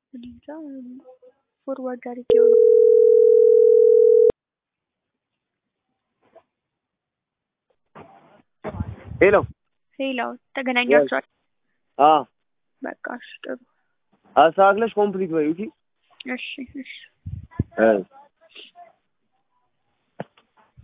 እንጃ ፎርዋርድ አድርጌው ነው። ሄሎ ሄሎ ተገናኛችኋል? በቃ እሺ ጥሩ አሳክለሽ ኮምፕሊት በይ። እሺ